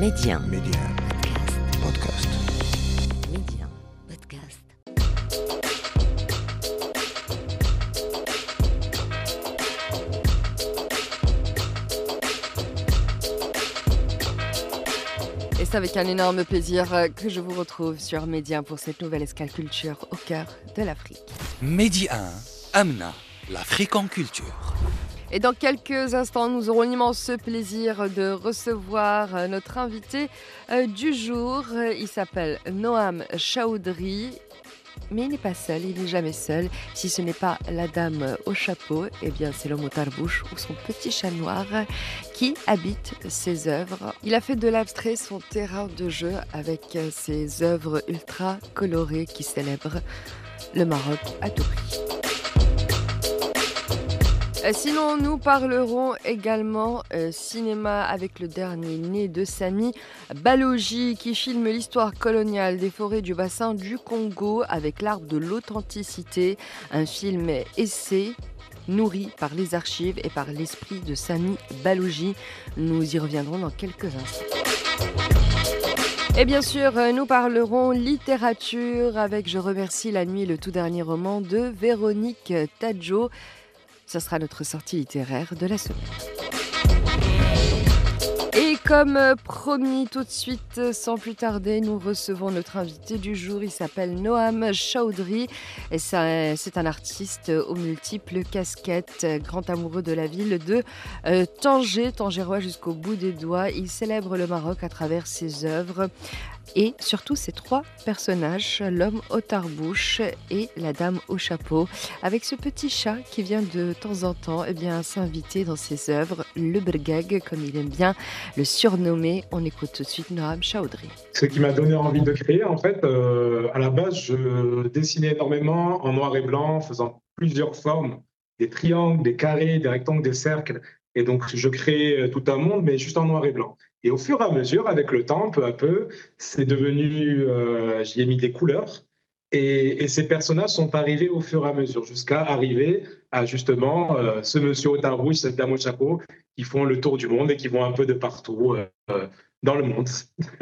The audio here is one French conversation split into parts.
Média. Média. Podcast. Média. Podcast. Et c'est avec un énorme plaisir que je vous retrouve sur Média pour cette nouvelle escale culture au cœur de l'Afrique. Média 1, Amna, l'Afrique en culture. Et dans quelques instants, nous aurons l'immense plaisir de recevoir notre invité du jour. Il s'appelle Noam Chaudhry. Mais il n'est pas seul, il n'est jamais seul. Si ce n'est pas la dame au chapeau, eh bien c'est l'homme au tarbouche ou son petit chat noir qui habite ses œuvres. Il a fait de l'abstrait son terrain de jeu avec ses œuvres ultra colorées qui célèbrent le Maroc à tout prix. Sinon, nous parlerons également cinéma avec le dernier né de Sami Balogi qui filme l'histoire coloniale des forêts du bassin du Congo avec l'art de l'authenticité, un film essai nourri par les archives et par l'esprit de Sami Balogi. Nous y reviendrons dans quelques instants. Et bien sûr, nous parlerons littérature avec Je remercie la nuit, le tout dernier roman de Véronique Tadjo. Ce sera notre sortie littéraire de la semaine. Et comme promis, tout de suite, sans plus tarder, nous recevons notre invité du jour. Il s'appelle Noam Chaudhry. Et c'est un artiste aux multiples casquettes, grand amoureux de la ville de Tanger, tangérois jusqu'au bout des doigts. Il célèbre le Maroc à travers ses œuvres. Et surtout ces trois personnages, l'homme au tarbouche et la dame au chapeau, avec ce petit chat qui vient de temps en temps s'inviter dans ses œuvres, le Bergag, comme il aime bien le surnommer. On écoute tout de suite Noam Chaudhry. Ce qui m'a donné envie de créer, en fait, à la base, je dessinais énormément en noir et blanc, faisant plusieurs formes, des triangles, des carrés, des rectangles, des cercles. Et donc, je crée tout un monde, mais juste en noir et blanc. Et au fur et à mesure, avec le temps, peu à peu, c'est devenu, j'y ai mis des couleurs. Et ces personnages sont arrivés au fur et à mesure, jusqu'à arriver à justement ce monsieur au teint rouge, cette dame au chapeau, qui font le tour du monde et qui vont un peu de partout dans le monde.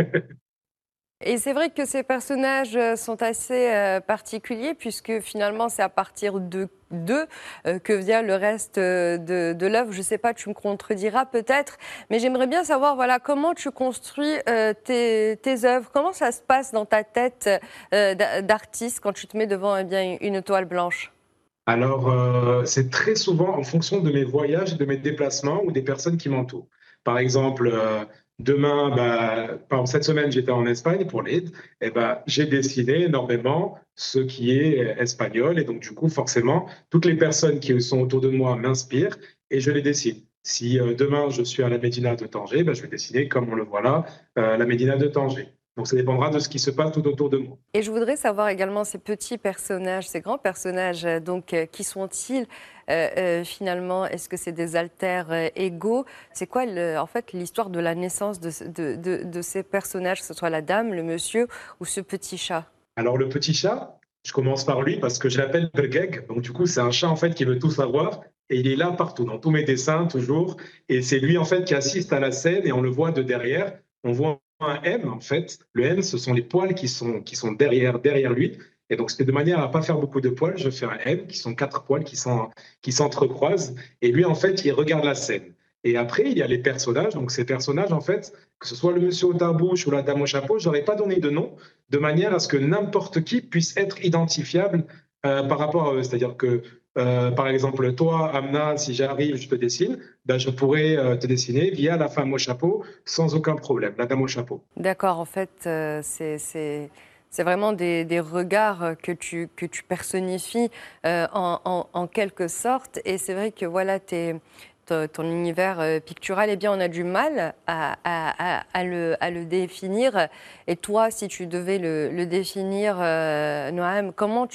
Et c'est vrai que ces personnages sont assez particuliers puisque finalement c'est à partir d'eux que vient le reste de l'œuvre. Je ne sais pas, tu me contrediras peut-être, mais j'aimerais bien savoir comment tu construis tes œuvres, comment ça se passe dans ta tête d'artiste quand tu te mets devant une toile blanche. Alors, c'est très souvent en fonction de mes voyages, de mes déplacements ou des personnes qui m'entourent. Par exemple, demain, par exemple, cette semaine, j'étais en Espagne pour l'Aide, et j'ai dessiné énormément ce qui est espagnol. Et donc, du coup, forcément, toutes les personnes qui sont autour de moi m'inspirent et je les dessine. Si demain, je suis à la Médina de Tanger, je vais dessiner, comme on le voit là, la Médina de Tanger. Donc, ça dépendra de ce qui se passe tout autour de moi. Et je voudrais savoir également ces petits personnages, ces grands personnages, qui sont-ils finalement? Est-ce que c'est des alters égaux? C'est quoi en fait l'histoire de la naissance de ces personnages, que ce soit la dame, le monsieur ou ce petit chat? Alors, le petit chat, je commence par lui parce que je l'appelle Bergag. Donc, du coup, c'est un chat en fait qui veut tout savoir. Et il est là partout, dans tous mes dessins, toujours. Et c'est lui, en fait, qui assiste à la scène et on le voit de derrière. On voit un M, en fait. Le M, ce sont les poils qui sont derrière lui. Et donc, c'était de manière à ne pas faire beaucoup de poils. Je fais un M, qui sont 4 poils qui s'entrecroisent. Et lui, en fait, il regarde la scène. Et après, il y a les personnages. Donc, ces personnages, en fait, que ce soit le monsieur au tarbouche ou la dame au chapeau, je n'aurais pas donné de nom, de manière à ce que n'importe qui puisse être identifiable par rapport à eux. C'est-à-dire que par exemple, toi, Amna, si j'arrive, je te dessine, je pourrais te dessiner via la femme au chapeau sans aucun problème, la dame au chapeau. D'accord, en fait, c'est vraiment des regards que tu personnifies en quelque sorte. Et c'est vrai que ton univers pictural, on a du mal à le définir. Et toi, si tu devais le définir, Noam,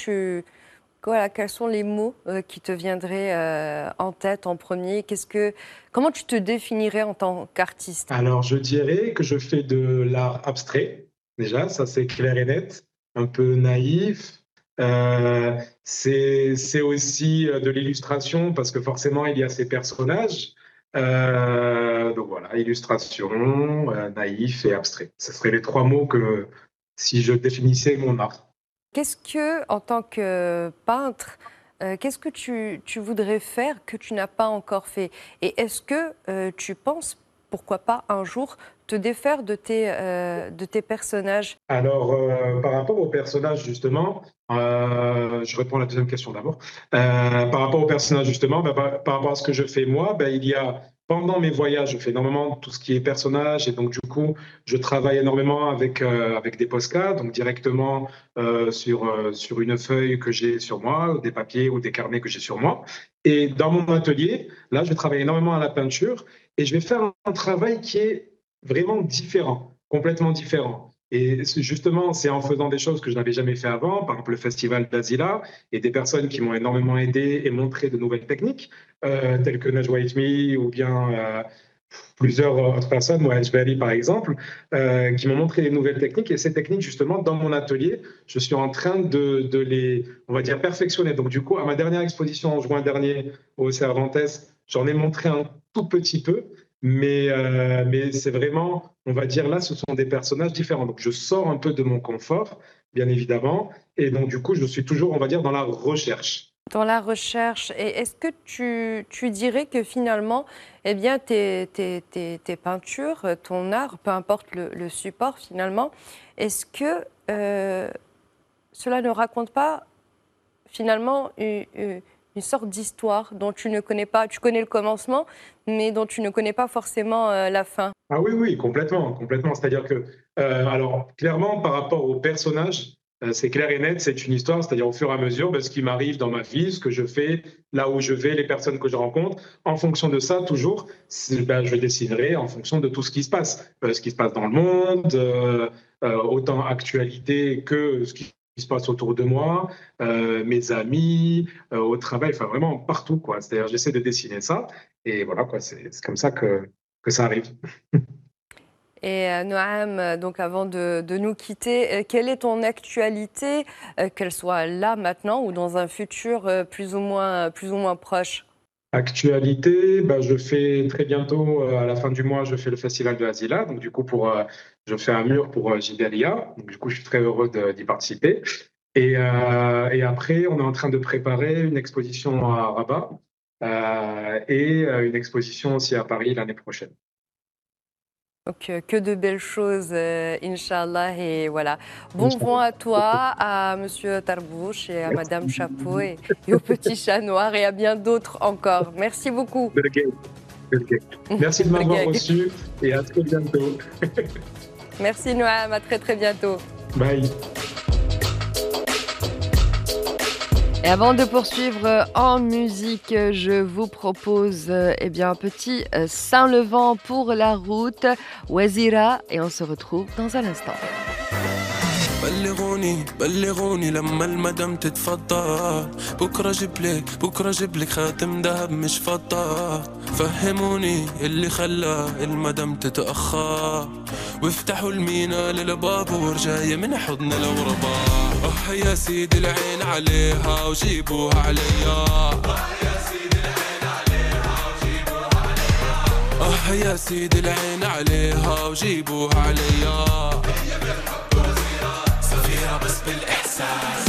quels sont les mots qui te viendraient en tête en premier? Comment tu te définirais en tant qu'artiste? Alors, je dirais que je fais de l'art abstrait, déjà, ça c'est clair et net, un peu naïf. C'est aussi de l'illustration parce que forcément, il y a ces personnages. Donc voilà, illustration, naïf et abstrait. Ce seraient les trois mots que si je définissais mon art. Qu'est-ce que, en tant que peintre, qu'est-ce que tu voudrais faire que tu n'as pas encore fait? Et est-ce que tu penses, pourquoi pas un jour, te défaire de tes personnages? Alors, par rapport aux personnages, justement, je réponds à la deuxième question d'abord. Par rapport aux personnages, justement, par rapport à ce que je fais moi, il y a, pendant mes voyages, je fais énormément tout ce qui est personnage, et donc du coup, je travaille énormément avec des postcards, donc directement sur une feuille que j'ai sur moi, ou des papiers ou des carnets que j'ai sur moi. Et dans mon atelier, là, je travaille énormément à la peinture, et je vais faire un travail qui est vraiment différent, complètement différent. Et justement, c'est en faisant des choses que je n'avais jamais fait avant, par exemple le festival d'Azila, et des personnes qui m'ont énormément aidé et montré de nouvelles techniques, telles que Najwa Itmi ou bien plusieurs autres personnes, moi, Ejbali par exemple, qui m'ont montré des nouvelles techniques. Et ces techniques, justement, dans mon atelier, je suis en train de les, on va dire, perfectionner. Donc du coup, à ma dernière exposition en juin dernier au Cervantes, j'en ai montré un tout petit peu. Mais c'est vraiment, on va dire là, ce sont des personnages différents. Donc je sors un peu de mon confort, bien évidemment. Et donc du coup, je suis toujours, on va dire, dans la recherche. Dans la recherche, et est-ce que tu dirais que finalement, eh bien, tes peintures, ton art, peu importe le support finalement, est-ce que cela ne raconte pas finalement une sorte d'histoire dont tu ne connais pas, tu connais le commencement, mais dont tu ne connais pas forcément la fin? Ah oui, oui, complètement, complètement. C'est-à-dire que, alors, clairement, par rapport aux personnages, c'est clair et net, c'est une histoire, c'est-à-dire au fur et à mesure, ce qui m'arrive dans ma vie, ce que je fais, là où je vais, les personnes que je rencontre. En fonction de ça, toujours, je dessinerai en fonction de tout ce qui se passe dans le monde, autant actualité que ce qui se passe autour de moi, mes amis, au travail, enfin vraiment partout, quoi. C'est-à-dire, j'essaie de dessiner ça, et voilà, quoi, c'est comme ça que ça arrive. Et Noam, donc avant de nous quitter, quelle est ton actualité, qu'elle soit là maintenant ou dans un futur plus ou moins proche? Actualité, je fais très bientôt, à la fin du mois, je fais le festival de Azila. Donc, du coup, je fais un mur pour Jidalia. Donc, du coup, je suis très heureux d'y participer. Et après, on est en train de préparer une exposition à Rabat et une exposition aussi à Paris l'année prochaine. Donc, que de belles choses, Inch'Allah. Et voilà. Bon vent à toi, à Monsieur Tarbouche et à Madame Chapeau et au petit chat noir et à bien d'autres encore. Merci beaucoup. Merci de m'avoir reçu et à très bientôt. Merci Noam, à très très bientôt. Bye. Et avant de poursuivre en musique, je vous propose un petit Saint-Levant pour la route, Wazira, et on se retrouve dans un instant. بلغوني لما المدام تتفضل بكرة جيب لك خاتم دهب مش فضة فهموني اللي خلى المدام تتأخر وافتحوا المينا للبابور جاية من حضن الغرباء يا سيدي العين عليها وجيبوها عليا يا سيدي العين عليها وجيبوها عليا صفيرة بس بالإحساس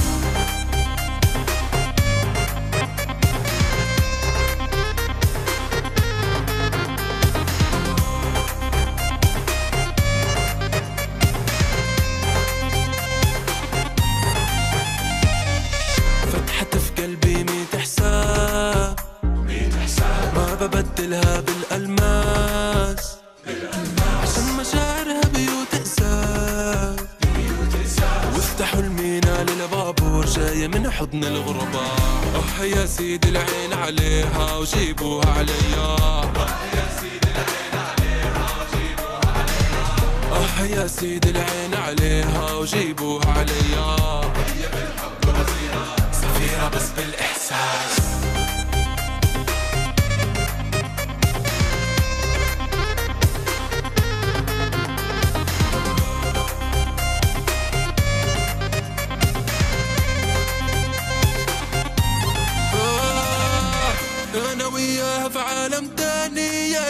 فتحت في قلبي 100 حساب ما ببدلها بالألماس عشان مشاعرها بيوت إحساس وافتحوا المينا للبابور جاية من حضن الغرباء يا سيدي العين عليها وجيبوها عليا يا سيدي العين عليها وجيبوها عليا يا سيدي العين عليها وجيبوها عليا هي بالحب وزيرة صفيرة بس بالإحساس أنا وياها في عالم تاني يا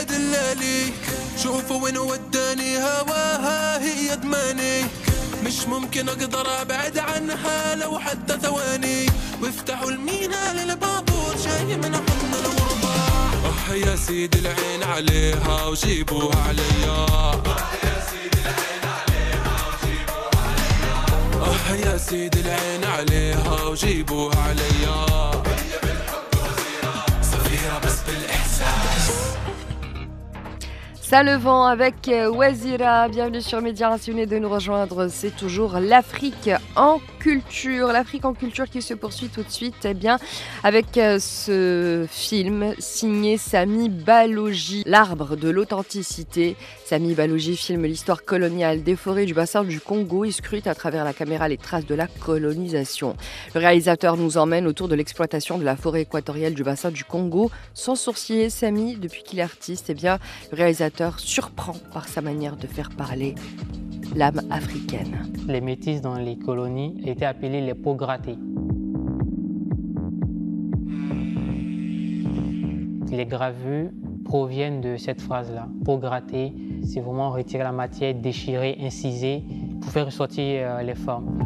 وين وداني هواها هي دماني مش ممكن اقدر ابعد عنها لو حتى ثواني وافتحوا المينا للبابور جاي من حضن الغربة يا سيدي العين عليها وجيبوها عليا يا سيدي العين عليها وجيبوها عليا يا سيدي العين عليها وجيبوها عليا هي بالحب وزيرة صغيرة بس بالإحساس. Ça le vent avec Wazira, bienvenue sur Média, si vous venez de nous rejoindre, c'est toujours l'Afrique en culture. L'Afrique en culture qui se poursuit tout de suite avec ce film signé Sami Balogi, L'arbre de l'authenticité. Sami Balogi filme l'histoire coloniale des forêts du bassin du Congo et scrute à travers la caméra les traces de la colonisation. Le réalisateur nous emmène autour de l'exploitation de la forêt équatoriale du bassin du Congo. Sans sourciller, Sami, depuis qu'il est artiste, le réalisateur surprend par sa manière de faire parler l'âme africaine. Les métis dans les colonies étaient appelés les peaux grattées. Les gravures proviennent de cette phrase-là. Peau grattée, c'est vraiment retirer la matière, déchirer, inciser pour faire ressortir les formes.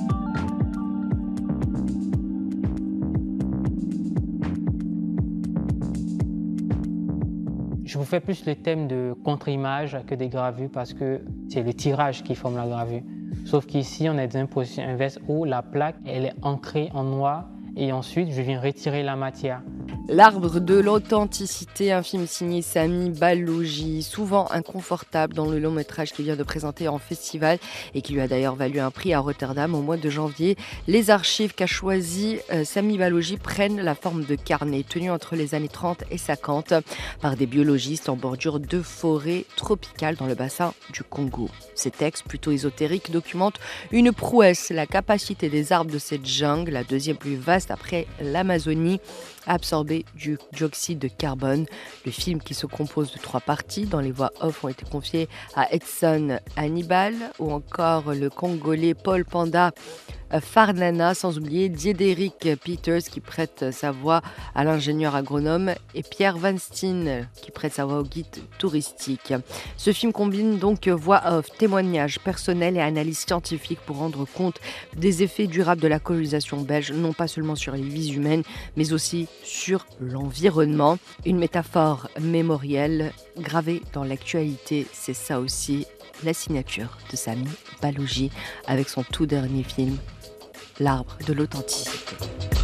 Je vous fais plus le thème de contre-image que des gravures parce que c'est le tirage qui forme la gravure. Sauf qu'ici, on est dans une position inverse où la plaque elle est ancrée en noir et ensuite, je viens retirer la matière. L'arbre de l'authenticité, un film signé Sami Balogi, souvent inconfortable dans le long métrage qu'il vient de présenter en festival et qui lui a d'ailleurs valu un prix à Rotterdam au mois de janvier. Les archives qu'a choisies Sami Balogi prennent la forme de carnets tenus entre les années 30 et 50 par des biologistes en bordure de forêts tropicales dans le bassin du Congo. Ces textes, plutôt ésotériques, documentent une prouesse, la capacité des arbres de cette jungle, la deuxième plus vaste après l'Amazonie, à absorber du dioxyde de carbone. Le film qui se compose de 3 parties, dont les voix off ont été confiées à Edson Hannibal ou encore le Congolais Paul Panda Farnana, sans oublier Diederik Peters qui prête sa voix à l'ingénieur agronome et Pierre Van Steen qui prête sa voix au guide touristique. Ce film combine donc voix off, témoignages personnels et analyses scientifiques pour rendre compte des effets durables de la colonisation belge, non pas seulement sur les vies humaines, mais aussi sur l'environnement. Une métaphore mémorielle gravée dans l'actualité, c'est ça aussi la signature de Sami Balogi avec son tout dernier film, L'arbre de l'authenticité.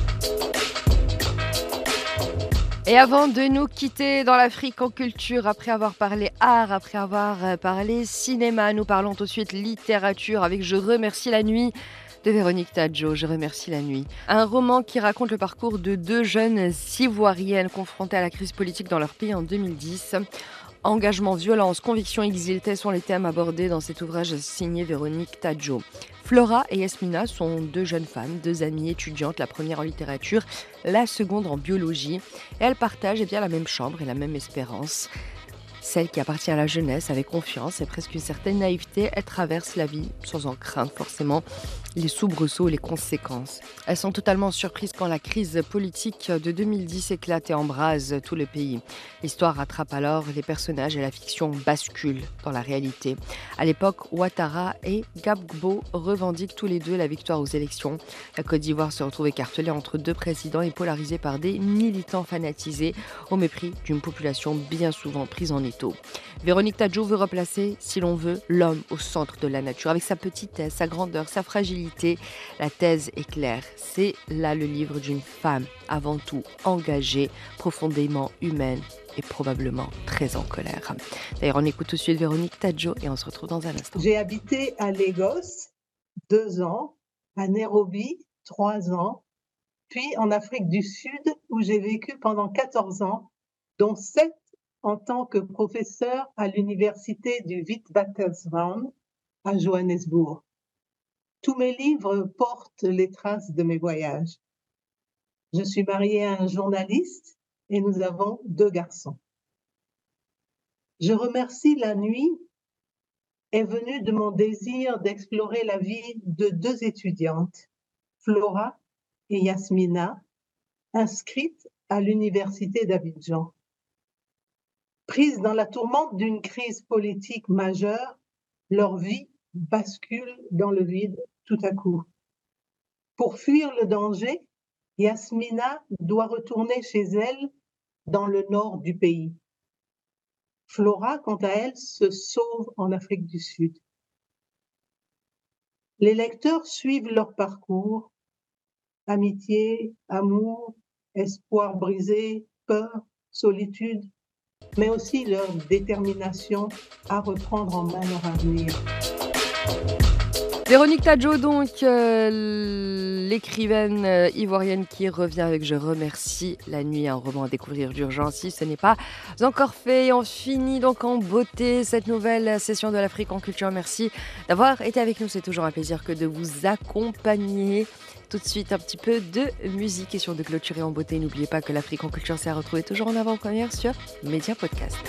Et avant de nous quitter dans l'Afrique en culture, après avoir parlé art, après avoir parlé cinéma, nous parlons tout de suite littérature avec Je remercie la nuit de Véronique Tadjo. Je remercie la nuit. Un roman qui raconte le parcours de 2 jeunes ivoiriennes confrontées à la crise politique dans leur pays en 2010. Engagement, violence, conviction, exil, tels sont les thèmes abordés dans cet ouvrage signé Véronique Tadjo. Flora et Yasmina sont 2 jeunes femmes, 2 amies étudiantes, la première en littérature, la seconde en biologie. Et elles partagent la même chambre et la même espérance. Celle qui appartient à la jeunesse avec confiance et presque une certaine naïveté, elle traverse la vie sans en craindre forcément les soubresauts, les conséquences. Elles sont totalement surprises quand la crise politique de 2010 éclate et embrase tout le pays. L'histoire rattrape alors les personnages et la fiction bascule dans la réalité. À l'époque, Ouattara et Gbagbo revendiquent tous les 2 la victoire aux élections. La Côte d'Ivoire se retrouve écartelée entre 2 présidents et polarisée par des militants fanatisés au mépris d'une population bien souvent prise en étau. Véronique Tadjo veut replacer, si l'on veut, l'homme au centre de la nature, avec sa petitesse, sa grandeur, sa fragilité. La thèse est claire, c'est là le livre d'une femme, avant tout engagée, profondément humaine et probablement très en colère. D'ailleurs, on écoute tout de suite Véronique Tadjo et on se retrouve dans un instant. J'ai habité à Lagos 2 ans, à Nairobi 3 ans, puis en Afrique du Sud où j'ai vécu pendant 14 ans, dont 7 en tant que professeur à l'université du Witwatersrand à Johannesburg. Tous mes livres portent les traces de mes voyages. Je suis mariée à un journaliste et nous avons 2 garçons. Je remercie la nuit est venue de mon désir d'explorer la vie de 2 étudiantes, Flora et Yasmina, inscrites à l'université d'Abidjan. Prises dans la tourmente d'une crise politique majeure, leur vie bascule dans le vide tout à coup. Pour fuir le danger, Yasmina doit retourner chez elle dans le nord du pays. Flora, quant à elle, se sauve en Afrique du Sud. Les lecteurs suivent leur parcours, amitié, amour, espoir brisé, peur, solitude, mais aussi leur détermination à reprendre en main leur avenir. Véronique Tadjo, donc l'écrivaine ivoirienne qui revient avec Je remercie la nuit, un roman à découvrir d'urgence si ce n'est pas encore fait. Et on finit donc en beauté cette nouvelle session de l'Afrique en culture. Merci d'avoir été avec nous, c'est toujours un plaisir que de vous accompagner. Tout de suite, un petit peu de musique, question de clôturer en beauté. N'oubliez pas que l'Afrique en culture s'est retrouvée toujours en avant-première sur Média Podcast.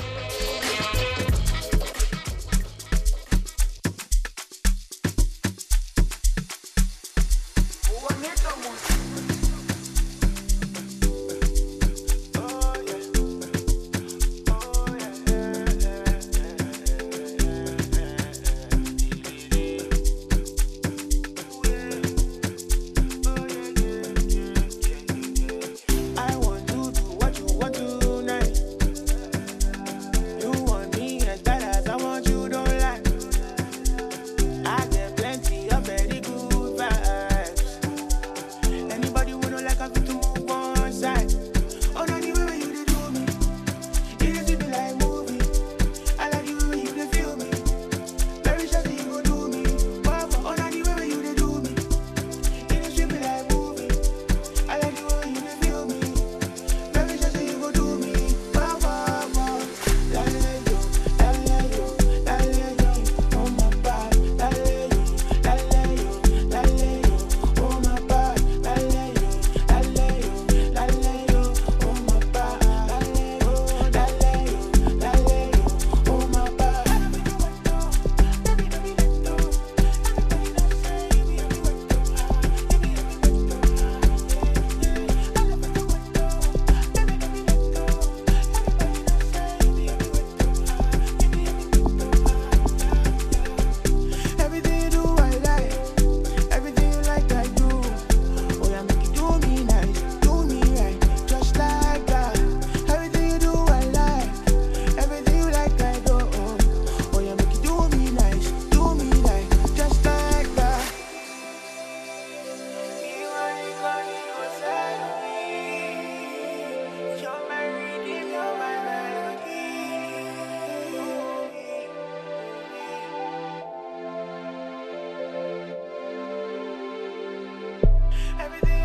Everything